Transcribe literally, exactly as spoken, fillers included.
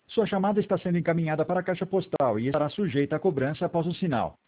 Sua chamada está sendo encaminhada para a caixa postal e estará sujeita a cobrança após o sinal.